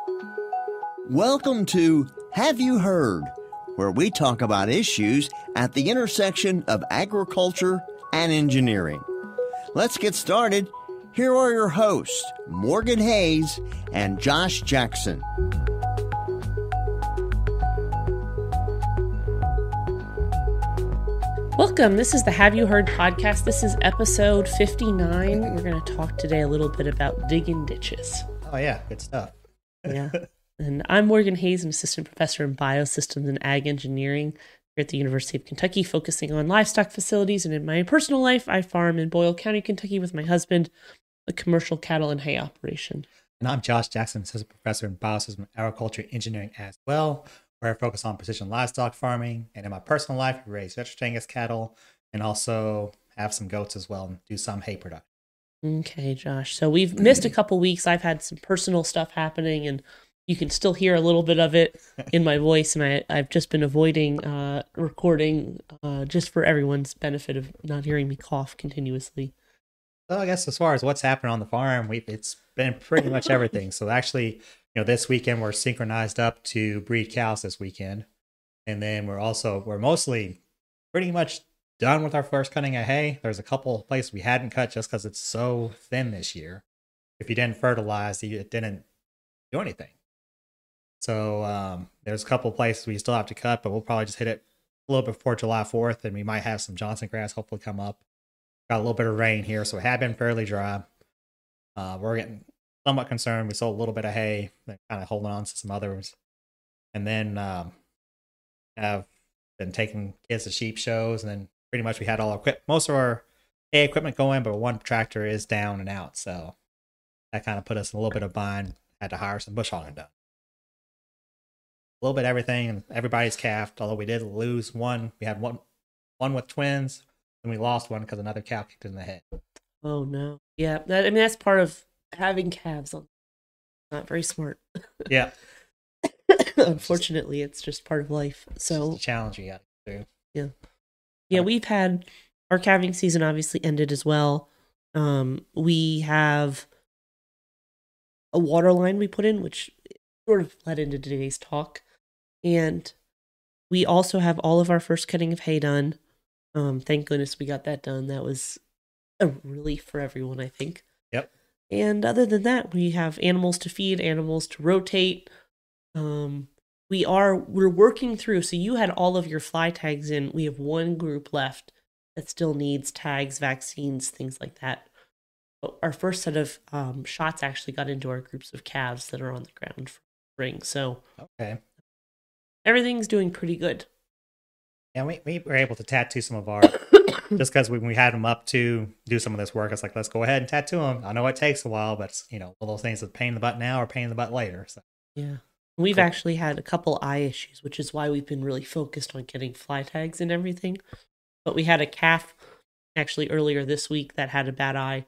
Welcome to Have You Heard, where we talk about issues at the intersection of agriculture and engineering. Let's get started. Here are your hosts, Morgan Hayes and Josh Jackson. Welcome. This is the Have You Heard podcast. This is episode 59. We're going to talk today a little bit about digging ditches. Oh, yeah. Good stuff. Yeah. And I'm Morgan Hayes. I'm assistant professor in biosystems and ag engineering here at the University of Kentucky, focusing on livestock facilities. And in my personal life, I farm in Boyle County, Kentucky with my husband, a commercial cattle and hay operation. And I'm Josh Jackson, assistant professor in biosystems and agriculture engineering as well, where I focus on precision livestock farming. And in my personal life, I raise Vegetrangus cattle and also have some goats as well and do some hay production. Okay, Josh. So we've missed a couple weeks. I've had some personal stuff happening, and you can still hear a little bit of it in my voice. And I've just been avoiding recording just for everyone's benefit of not hearing me cough continuously. So I guess as far as what's happened on the farm, it's been pretty much everything. So actually, this weekend we're synchronized up to breed cows this weekend. And then we're mostly pretty much done with our first cutting of hay. There's a couple of places we hadn't cut just because it's so thin this year. If you didn't fertilize, it didn't do anything. So there's a couple of places we still have to cut, but we'll probably just hit it a little bit before July 4th, and we might have some Johnson grass hopefully come up. Got a little bit of rain here, so it had been fairly dry. We're getting somewhat concerned. We sold a little bit of hay, then kind of holding on to some others. And then have been taking kids to sheep shows, and then pretty much we had all our most of our hay equipment going, but one tractor is down and out, so that kind of put us in a little bit of bind. Had to hire some bush hogging done. A little bit of everything, and everybody's calved, although we did lose one. We had one with twins, and we lost one because another cow kicked in the head. Oh, no. Yeah, that's part of having calves. Not very smart. Yeah. Unfortunately, it's just part of life. So it's a challenge you got to do. Yeah. Yeah, we've had our calving season obviously ended as well. We have a water line we put in, which sort of led into today's talk. And we also have all of our first cutting of hay done. Thank goodness we got that done. That was a relief for everyone, I think. Yep. And other than that, we have animals to feed, animals to rotate. We're working through. So you had all of your fly tags in. We have one group left that still needs tags, vaccines, things like that. But our first set of shots actually got into our groups of calves that are on the ground for spring. So okay, everything's doing pretty good. Yeah, we were able to tattoo some of our, just because when we had them up to do some of this work, it's like, let's go ahead and tattoo them. I know it takes a while, but it's, one of those things that's pain in the butt now or pain in the butt later. So yeah. We've actually had a couple eye issues, which is why we've been really focused on getting fly tags and everything. But we had a calf actually earlier this week that had a bad eye.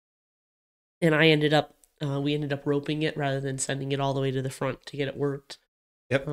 And we ended up roping it rather than sending it all the way to the front to get it worked. Yep.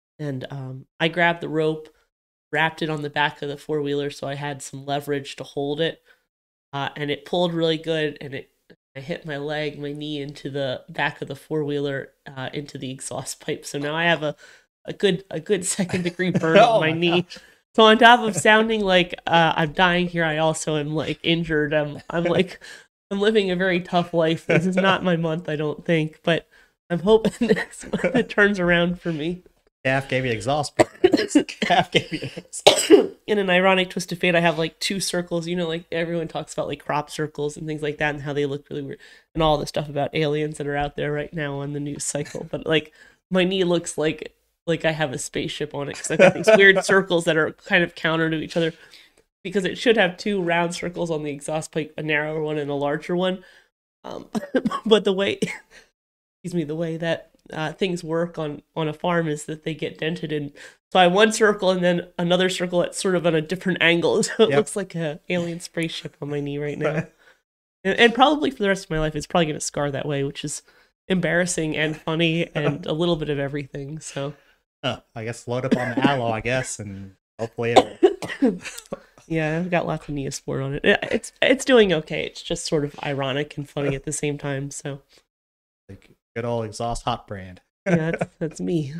I grabbed the rope, wrapped it on the back of the four-wheeler so I had some leverage to hold it. And it pulled really good, and I hit my knee into the back of the four-wheeler, into the exhaust pipe. So now I have a good second-degree burn on my knee. Gosh. So on top of sounding like I'm dying here, I also am like injured. I'm living a very tough life. This is not my month, I don't think, but I'm hoping this month it turns around for me. Calf gave you exhaust. Calf gave you In an ironic twist of fate, I have like two circles. Like everyone talks about like crop circles and things like that and how they look really weird and all the stuff about aliens that are out there right now on the news cycle. But like my knee looks like I have a spaceship on it because I've got these weird circles that are kind of counter to each other. Because it should have two round circles on the exhaust pipe, a narrower one and a larger one. But the way that things work on a farm is that they get dented. And so I have one circle and then another circle that's sort of on a different angle. So it looks like an alien spaceship on my knee right now. And probably for the rest of my life, it's probably going to scar that way, which is embarrassing and funny and a little bit of everything. So I guess load up on the aloe, I guess, and hopefully it'll... Yeah, I've got lots of Neosport on it. It's doing okay. It's just sort of ironic and funny at the same time. So, like good old exhaust hot brand. Yeah, that's me.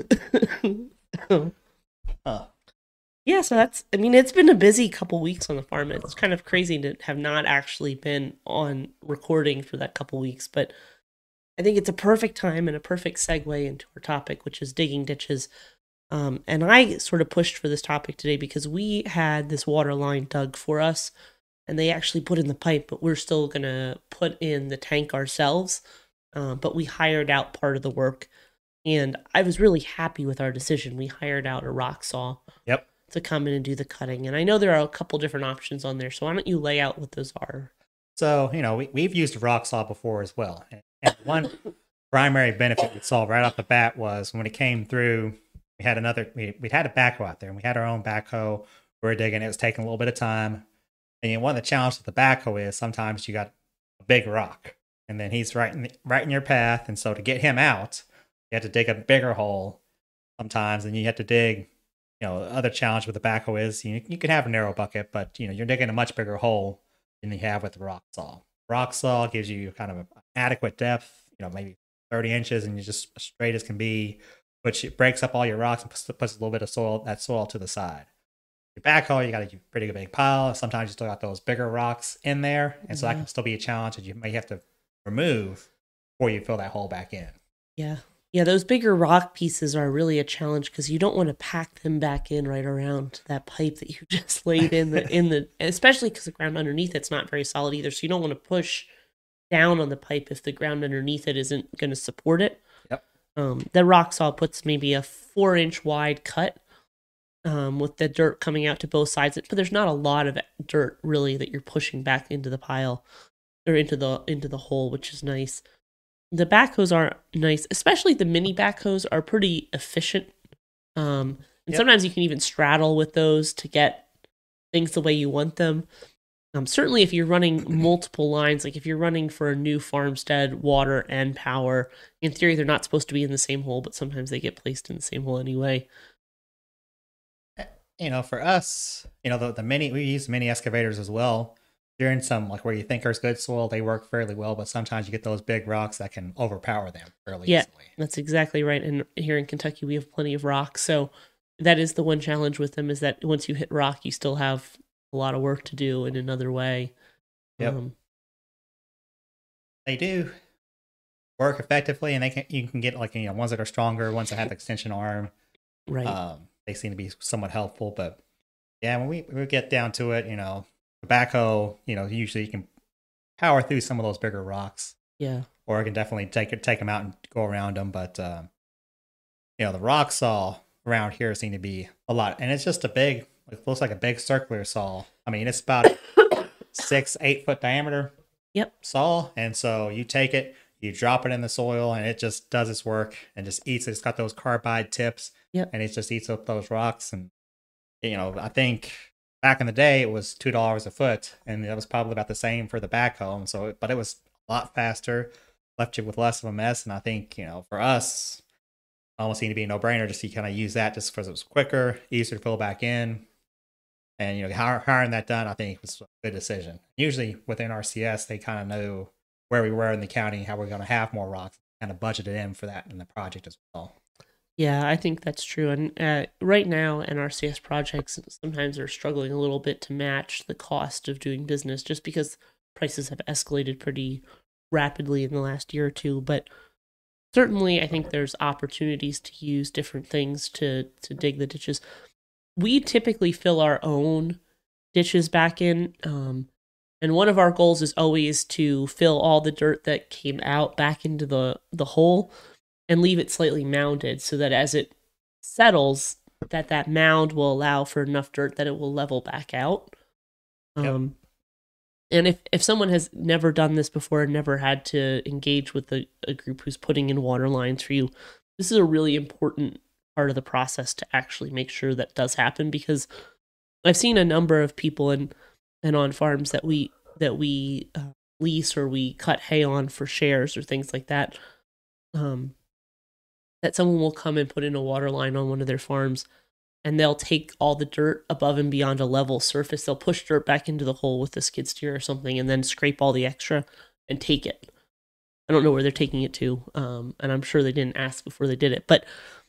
Huh. Yeah, so I mean, it's been a busy couple weeks on the farm. It's kind of crazy to have not actually been on recording for that couple weeks, but I think it's a perfect time and a perfect segue into our topic, which is digging ditches. And I sort of pushed for this topic today because we had this water line dug for us, and they actually put in the pipe, but we're still going to put in the tank ourselves. But we hired out part of the work, and I was really happy with our decision. We hired out a rock saw Yep. to come in and do the cutting. And I know there are a couple different options on there, so why don't you lay out what those are? So, we've used a rock saw before as well. And one primary benefit we saw right off the bat was when it came through, we had we had a backhoe out there, and we had our own backhoe. We were digging, it was taking a little bit of time. And one of the challenges with the backhoe is sometimes you got a big rock, and then he's right in your path. And so to get him out, you have to dig a bigger hole sometimes, and you have to dig. The other challenge with the backhoe is you can have a narrow bucket, but you're digging a much bigger hole than you have with the rock saw. Rock saw gives you kind of an adequate depth, maybe 30 inches, and you're just as straight as can be, which it breaks up all your rocks and puts a little bit of soil to the side. Your backhoe, you got a pretty big pile. Sometimes you still got those bigger rocks in there, and so that can still be a challenge that you may have to remove before you fill that hole back in. Yeah. Yeah, those bigger rock pieces are really a challenge because you don't want to pack them back in right around that pipe that you just laid in the especially because the ground underneath it's not very solid either. So you don't want to push down on the pipe if the ground underneath it isn't going to support it. Yep. The rock saw puts maybe a 4-inch wide cut with the dirt coming out to both sides, but there's not a lot of dirt really that you're pushing back into the pile or into the hole, which is nice. The backhoes are nice, especially the mini backhoes are pretty efficient. And sometimes you can even straddle with those to get things the way you want them. Certainly if you're running multiple lines, like if you're running for a new farmstead, water and power, in theory they're not supposed to be in the same hole, but sometimes they get placed in the same hole anyway. For us, we use mini excavators as well. During some, like where you think there's good soil, they work fairly well, but sometimes you get those big rocks that can overpower them fairly easily. That's exactly right. And here in Kentucky, we have plenty of rocks. So that is the one challenge with them is that once you hit rock, you still have a lot of work to do in another way. Yep. They do work effectively, and you can get ones that are stronger, ones that have extension arm. Right. They seem to be somewhat helpful, but yeah, when we get down to it, the backhoe, usually you can power through some of those bigger rocks. Yeah. Or I can definitely take them out and go around them. But, the rock saw around here seem to be a lot. And it's just it looks like a big circular saw. I mean, it's about 6-8 foot diameter. Yep. Saw. And so you take it, you drop it in the soil, and it just does its work and just eats it. It's got those carbide tips. Yep. And it just eats up those rocks. And, I think back in the day, it was $2 a foot, and that was probably about the same for the backhoe. But it was a lot faster, left you with less of a mess. And I think, for us, it almost seemed to be a no-brainer just to kind of use that just because it was quicker, easier to fill back in. And, hiring that done, I think was a good decision. Usually within RCS, they kind of know where we were in the county, how we're going to have more rocks, kind of budgeted in for that in the project as well. Yeah, I think that's true. And right now, NRCS projects sometimes are struggling a little bit to match the cost of doing business just because prices have escalated pretty rapidly in the last year or two. But certainly, I think there's opportunities to use different things to dig the ditches. We typically fill our own ditches back in. And one of our goals is always to fill all the dirt that came out back into the hole and leave it slightly mounded so that as it settles, that mound will allow for enough dirt that it will level back out. Yep. And if someone has never done this before and never had to engage with a group who's putting in water lines for you, this is a really important part of the process to actually make sure that does happen, because I've seen a number of people and on farms that we lease or we cut hay on for shares or things like that, that someone will come and put in a water line on one of their farms, and they'll take all the dirt above and beyond a level surface. They'll push dirt back into the hole with a skid steer or something and then scrape all the extra and take it. I don't know where they're taking it to, and I'm sure they didn't ask before they did it. But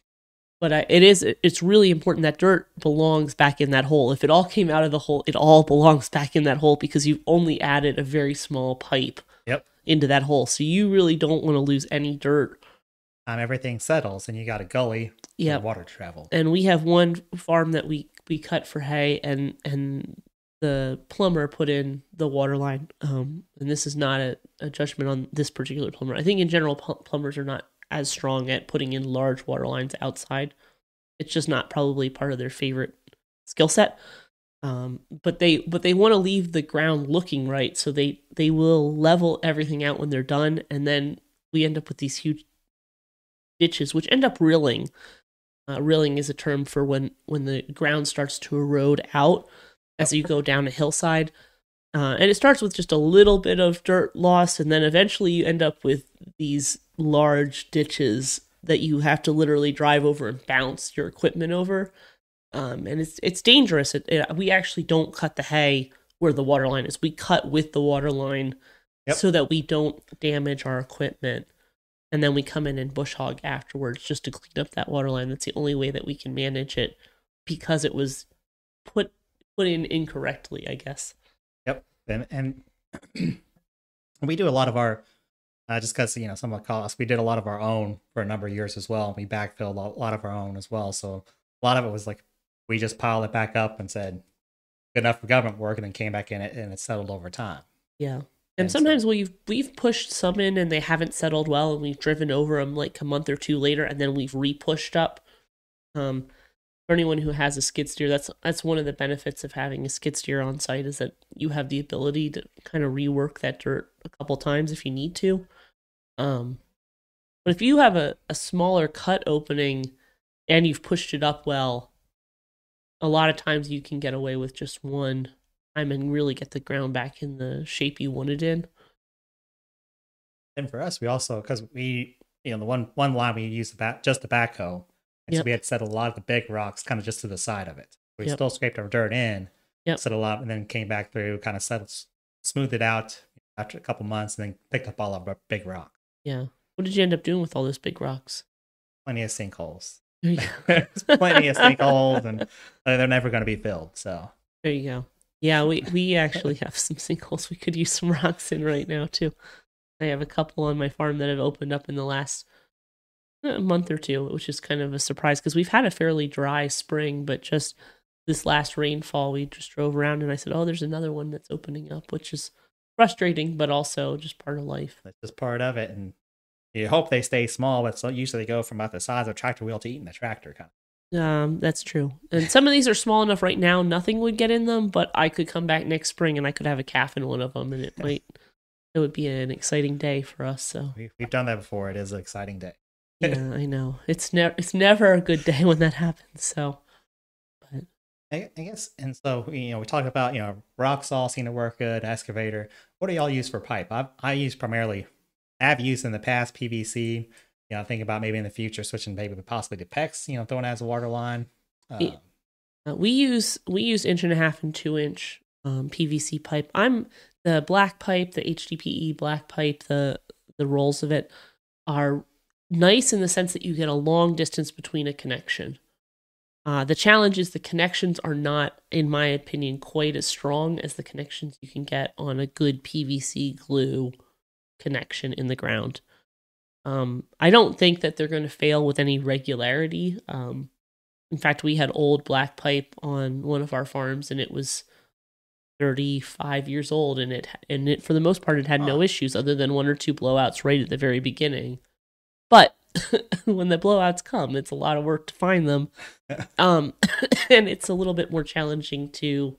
it's really important that dirt belongs back in that hole. If it all came out of the hole, it all belongs back in that hole because you've only added a very small pipe into that hole. So you really don't want to lose any dirt. Everything settles and you got a gully for water travel. And we have one farm that we cut for hay, and the plumber put in the water line. And this is not a judgment on this particular plumber. I think in general, plumbers are not as strong at putting in large water lines outside. It's just not probably part of their favorite skill set. But they want to leave the ground looking right, so they will level everything out when they're done, and then we end up with these huge ditches, which end up rilling. Rilling is a term for when the ground starts to erode out as you go down a hillside. And it starts with just a little bit of dirt loss, and then eventually you end up with these large ditches that you have to literally drive over and bounce your equipment over. And it's dangerous. We actually don't cut the hay where the water line is. We cut with the water line so that we don't damage our equipment. And then we come in and bush hog afterwards just to clean up that water line. That's the only way that we can manage it because it was put in incorrectly, I guess. Yep. And we do a lot of our, just because, some of the costs, we did a lot of our own for a number of years as well. We backfilled a lot of our own as well. So a lot of it was like, we just piled it back up and said, good enough for government work, and then came back in it, and it settled over time. Yeah. And sometimes we've pushed some in and they haven't settled well, and we've driven over them like a month or two later, and then we've re-pushed up. For anyone who has a skid steer, that's one of the benefits of having a skid steer on site, is that you have the ability to kind of rework that dirt a couple times if you need to. But if you have a smaller cut opening and you've pushed it up well, a lot of times you can get away with just one time and really get the ground back in the shape you wanted in. And for us, we also, because we, the one line we used just the backhoe, and so we had set a lot of the big rocks kind of just to the side of it. We still scraped our dirt in, set a lot, and then came back through, kind of smoothed it out after a couple months, and then picked up all of our big rock. Yeah. What did you end up doing with all those big rocks? Plenty of sinkholes. Plenty of sinkholes, and they're never going to be filled. So there you go. Yeah, we actually have some sinkholes we could use some rocks in right now too. I have a couple on my farm that have opened up in the last month or two, which is kind of a surprise because we've had a fairly dry spring, but just this last rainfall, we just drove around and I said, "Oh, there's another one that's opening up," which is frustrating, but also just part of life. That's just part of it, and you hope they stay small, but usually they go from about the size of a tractor wheel to eating the tractor kind of. That's true. And some of these are small enough right now, nothing would get in them, but I could come back next spring and I could have a calf in one of them, and it would be an exciting day for us. So we've done that before. It is an exciting day. Yeah, I know. It's never a good day when that happens. So, but I guess, and so we talked about rock saw seem to work good, excavator. What do y'all use for pipe? I've used in the past PVC. Think about maybe in the future switching maybe possibly to PEX, throwing it as a water line. We use 1.5 and 2 inch PVC pipe. I'm the black pipe, the HDPE black pipe, the rolls of it are nice in the sense that you get a long distance between a connection. The challenge is the connections are not, in my opinion, quite as strong as the connections you can get on a good PVC glue connection in the ground. I don't think that they're going to fail with any regularity. In fact, we had old black pipe on one of our farms, and it was 35 years old, and it for the most part it had no issues other than 1 or 2 blowouts right at the very beginning. But when the blowouts come, it's a lot of work to find them, and it's a little bit more challenging to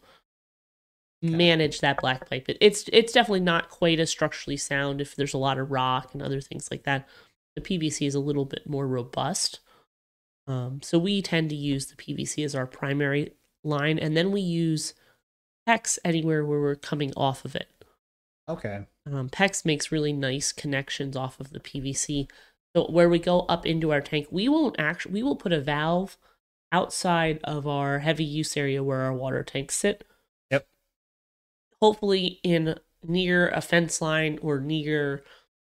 manage that black pipe. It's definitely not quite as structurally sound if there's a lot of rock and other things like that. The PVC is a little bit more robust. So we tend to use the PVC as our primary line, and then we use PEX anywhere where we're coming off of it. Okay. PEX makes really nice connections off of the PVC. So where we go up into our tank, we will put a valve outside of our heavy use area where our water tanks sit. Yep. Hopefully near a fence line or near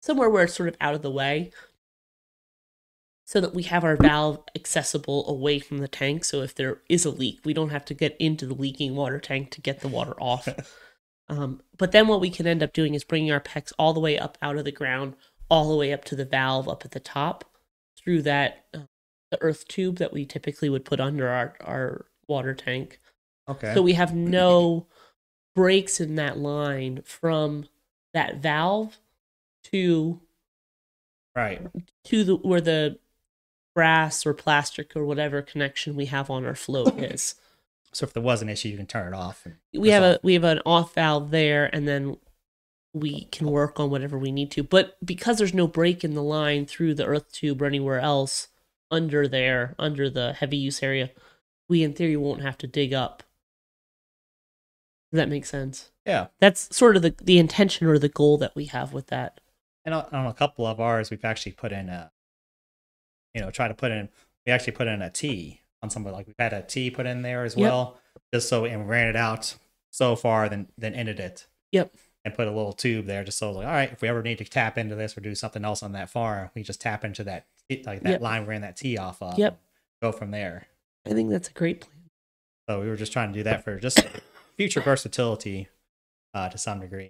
somewhere where it's sort of out of the way, so that we have our valve accessible away from the tank. So if there is a leak, we don't have to get into the leaking water tank to get the water off. But then what we can end up doing is bringing our PEX all the way up out of the ground, all the way up to the valve up at the top, through that the earth tube that we typically would put under our water tank. Okay. So we have no breaks in that line from that valve to Right. where the brass or plastic or whatever connection we have on our float is. So if there was an issue, you can turn it off. We have an off valve there, and then we can work on whatever we need to. But because there's no break in the line through the earth tube or anywhere else under the heavy use area, we in theory won't have to dig up. Does that make sense? Yeah. That's sort of the intention or the goal that we have with that. And on a couple of ours, we've actually put in we actually put in a T on some of, like, we've had a T put in there as well, just so, and we ran it out so far, then ended it. Yep. And put a little tube there, just so, like, all right, if we ever need to tap into this or do something else on that farm, we just tap into that, like, that line we ran that T off of. Yep. Go from there. I think that's a great plan. So we were just trying to do that for just future versatility to some degree.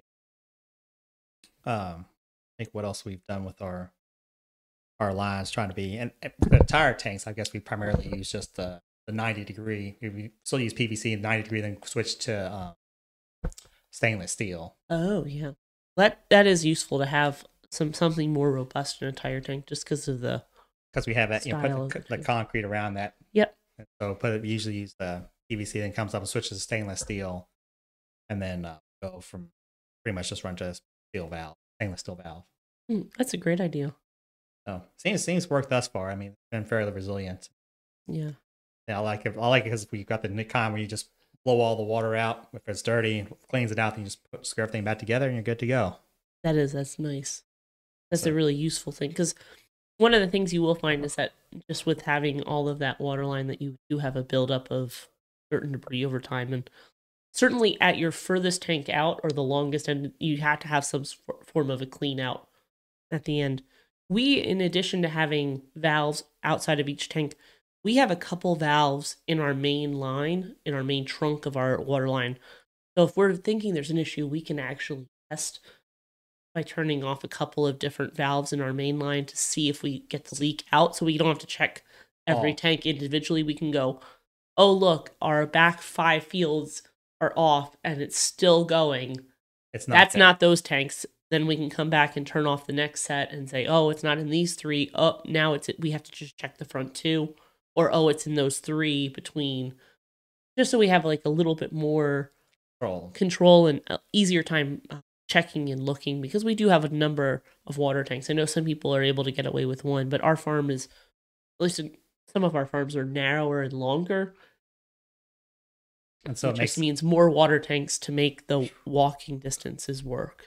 I think what else we've done with our lines, trying to be, and the tire tanks, I guess we primarily use just the 90 degree. We still use PVC and 90 degree, then switch to stainless steel. Oh yeah, that is useful to have something more robust in a tire tank, just because of because we have that, put the concrete around that. Yep. And so we usually use the PVC, then comes up and switches to stainless steel, and then go from pretty much just run to stainless steel valve. That's a great idea. So seems worked thus far. I mean, it's been fairly resilient. Yeah. Yeah, I like it. I like it because we got the Nikon where you just blow all the water out. If it's dirty, cleans it out, then you just screw everything back together and you're good to go. That's nice. That's a really useful thing, because one of the things you will find is that just with having all of that water line, that you do have a buildup of certain debris over time. And certainly at your furthest tank out or the longest end, you have to have some form of a clean out at the end. We, in addition to having valves outside of each tank, we have a couple valves in our main line, in our main trunk of our water line. So if we're thinking there's an issue, we can actually test by turning off a couple of different valves in our main line to see if we get the leak out. So we don't have to check every tank individually. We can go, oh, look, our back 5 fields are off and it's still going. That's not those tanks. Then we can come back and turn off the next set and say, oh, it's not in these 3. Oh, now we have to just check the front 2. Or, oh, it's in those 3 between. Just so we have like a little bit more control and easier time checking and looking, because we do have a number of water tanks. I know some people are able to get away with 1, but our farm is, at least some of our farms are narrower and longer. And so it just means more water tanks to make the walking distances work.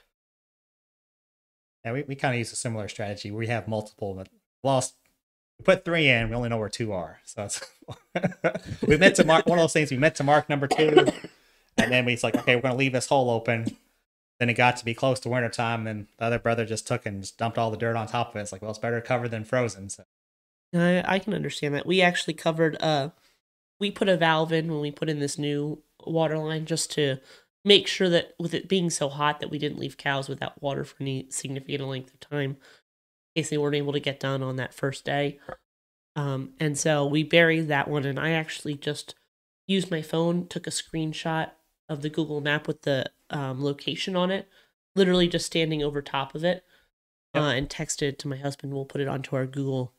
Yeah, we kind of use a similar strategy. We have multiple, but we put 3 in, we only know where 2 are. So it's we meant to mark one of those things. We meant to mark number 2, and then it's like, okay, we're going to leave this hole open. Then it got to be close to winter time, and the other brother just took and just dumped all the dirt on top of it. It's like, well, it's better covered than frozen. So I can understand that. We actually covered. We put a valve in when we put in this new water line, just to make sure that, with it being so hot, that we didn't leave cows without water for any significant length of time, in case they weren't able to get done on that first day. And so we buried that one, and I actually just used my phone, took a screenshot of the Google map with the location on it, literally just standing over top of it, and texted to my husband. We'll put it onto our Google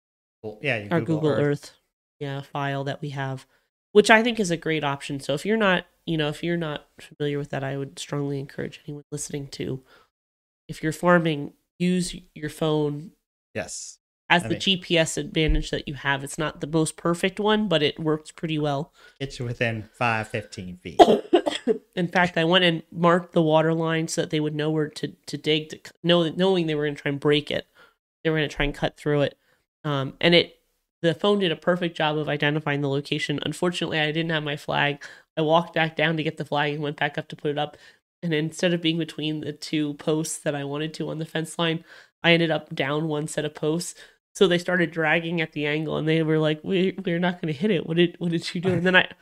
Google Earth file that we have, which I think is a great option. So if you're not familiar with that, I would strongly encourage anyone listening to, if you're farming, use your phone. Yes. As the GPS advantage that you have. It's not the most perfect one, but it works pretty well. Get you within 5-15 feet. In fact, I went and marked the water line so that they would know where to dig, knowing they were going to try and break it. They were going to try and cut through it. And the phone did a perfect job of identifying the location. Unfortunately, I didn't have my flag. I walked back down to get the flag and went back up to put it up. and instead of being between the two posts that I wanted to on the fence line, I ended up down one set of posts. So they started dragging at the angle, and they were like, "We're not going to hit it. What did you do?" And then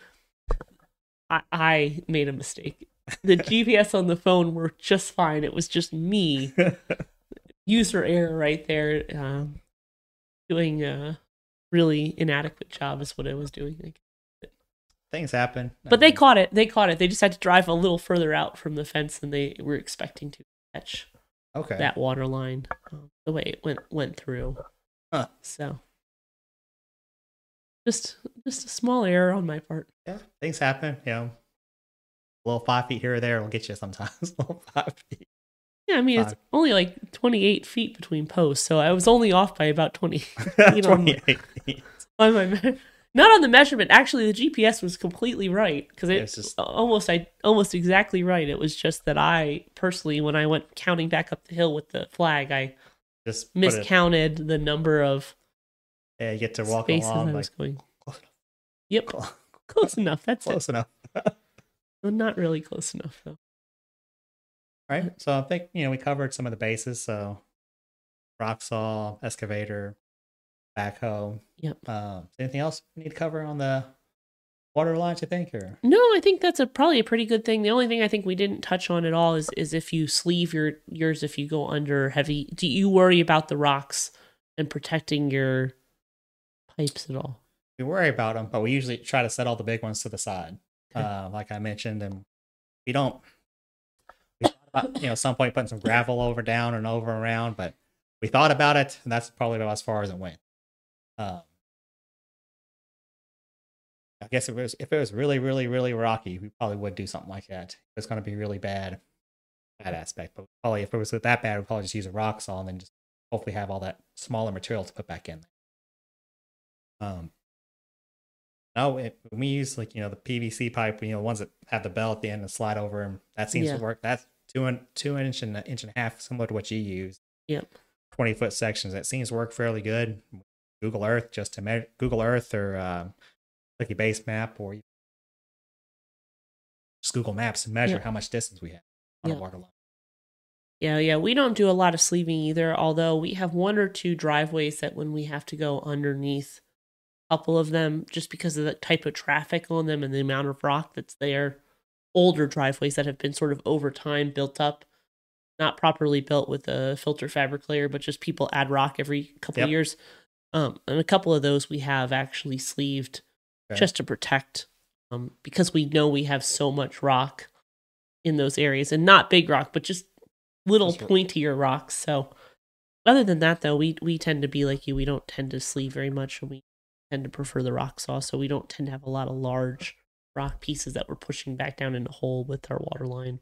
I made a mistake. The GPS on the phone worked just fine. It was just me, user error right there, doing a really inadequate job is what I was doing. Things happen. But they caught it. They caught it. They just had to drive a little further out from the fence than they were expecting to catch that water line the way it went through. Huh. So just a small error on my part. Yeah, things happen. You know, a little 5 feet here or there will get you sometimes. A little 5 feet. Yeah, I mean, it's only like 28 feet between posts, so I was only off by about 20 feet 28 feet. On my not on the measurement. Actually, the GPS was completely right because It's it's almost exactly right. It was just that I personally, when I went counting back up the hill with the flag, I just miscounted the number of you get to walk spaces along I was like going. Yep, close enough. That's close enough. Well, not really close enough though. Right. So I think we covered some of the bases. So rock saw, excavator, backhoe. Yep. Anything else we need to cover on the water lines, you think? Or no, I think that's probably a pretty good thing. The only thing I think we didn't touch on at all is if you sleeve yours if you go under heavy. Do you worry about the rocks and protecting your pipes at all? We worry about them, but we usually try to set all the big ones to the side, like I mentioned, and we don't. We thought about, at some point putting some gravel over down and over around, but we thought about it, and that's probably about as far as it went. I guess if it was really, really, really rocky, we probably would do something like that. If it's going to be really bad aspect. But probably if it was that bad, we'd probably just use a rock saw and then just hopefully have all that smaller material to put back in. No, when we use the PVC pipe, ones that have the bell at the end and slide over, and that seems to work. That's 2 inch and 1.5 inches, similar to what you use. Yep. 20-foot sections. That seems to work fairly good. Google Earth, just to measure Google Earth or like a base map, or just Google Maps and measure how much distance we have on a water line. Yeah, we don't do a lot of sleeving either, although we have 1 or 2 driveways that when we have to go underneath a couple of them, just because of the type of traffic on them and the amount of rock that's there, older driveways that have been sort of over time built up, not properly built with a filter fabric layer, but just people add rock every couple of years. And a couple of those we have actually sleeved just to protect, because we know we have so much rock in those areas, and not big rock, but just little pointier rocks. So other than that, though, we tend to be like you. We don't tend to sleeve very much, and we tend to prefer the rock saw. So we don't tend to have a lot of large rock pieces that we're pushing back down in the hole with our water line.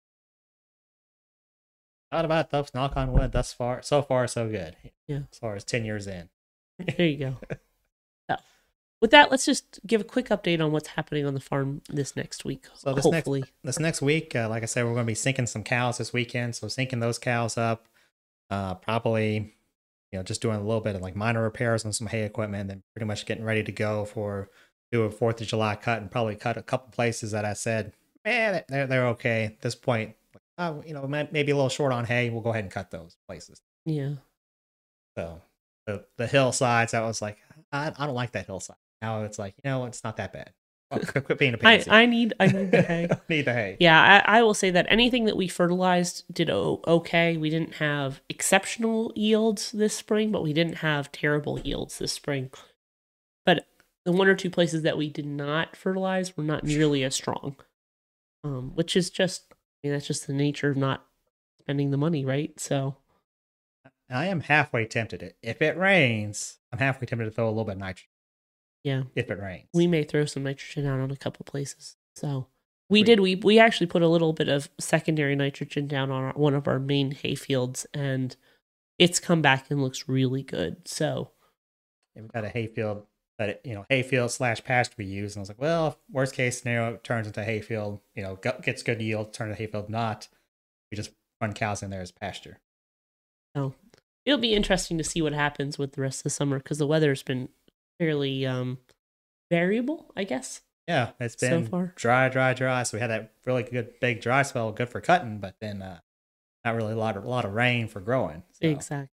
Not about those, knock on wood, so far so good. Yeah. As far as 10 years in. There you go. So, with that, let's just give a quick update on what's happening on the farm this next week. So hopefully. This next week, like I said, we're going to be sinking some cows this weekend. So sinking those cows up, probably, just doing a little bit of like minor repairs on some hay equipment, and then pretty much getting ready to go do a 4th of July cut, and probably cut a couple places that I said, they're okay at this point. Maybe a little short on hay. We'll go ahead and cut those places. Yeah. So the hillsides, I was like, I don't like that hillside. Now it's like, it's not that bad. Quit being a pansy. I need the hay. Need the hay. Yeah, I will say that anything that we fertilized did okay. We didn't have exceptional yields this spring, but we didn't have terrible yields this spring. But the 1 or 2 places that we did not fertilize were not nearly as strong, which is just, that's just the nature of not spending the money, right? So I am halfway tempted. If it rains, I'm halfway tempted to throw a little bit of nitrogen. Yeah. If it rains. We may throw some nitrogen out on a couple places. So we actually put a little bit of secondary nitrogen down on one of our main hay fields, and it's come back and looks really good. So we've got a hay field that hayfield / pasture we use, and I was like, well, worst case scenario, it turns into hayfield, gets good yield, turn to hayfield, not. We just run cows in there as pasture. So it'll be interesting to see what happens with the rest of the summer, because the weather's been fairly variable, I guess. Yeah, it's so been far. dry. So we had that really good big dry spell, good for cutting, but then not really a lot of rain for growing. So Exactly.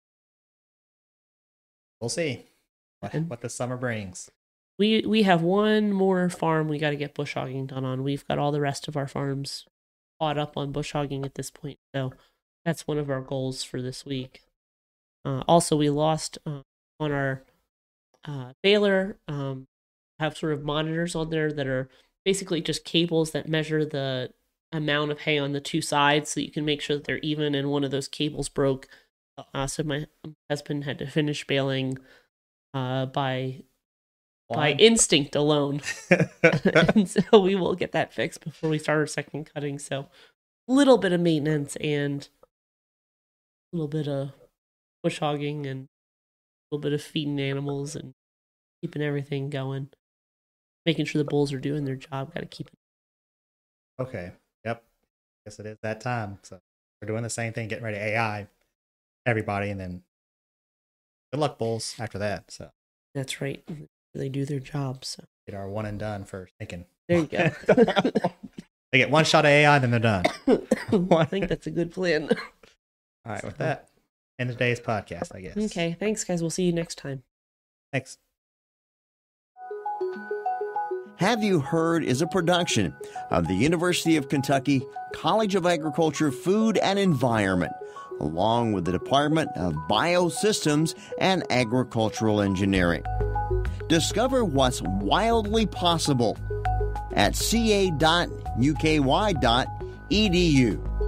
we'll see what the summer brings. We have one more farm we got to get bush hogging done on. We've got all the rest of our farms caught up on bush hogging at this point, so that's one of our goals for this week. Also, we lost on our baler. Have sort of monitors on there that are basically just cables that measure the amount of hay on the two sides, so you can make sure that they're even. And one of those cables broke, so my husband had to finish baling by instinct alone. And so we will get that fixed before we start our second cutting. So a little bit of maintenance and a little bit of bush hogging and a little bit of feeding animals and keeping everything going. Making sure the bulls are doing their job. Got to keep it. Okay. Yep. Guess it is that time. So we're doing the same thing, getting ready to AI everybody, and then good luck, bulls, after that. So That's right. They do their job. So get our one and done for thinking. there you go. They get one shot of AI, then they're done. I think that's a good plan. All right, with that, end of today's podcast, I guess. Okay. Thanks, guys. We'll see you next time. Thanks. Have You Heard is a production of the University of Kentucky College of Agriculture, Food and Environment, along with the Department of Biosystems and Agricultural Engineering. Discover what's wildly possible at ca.uky.edu.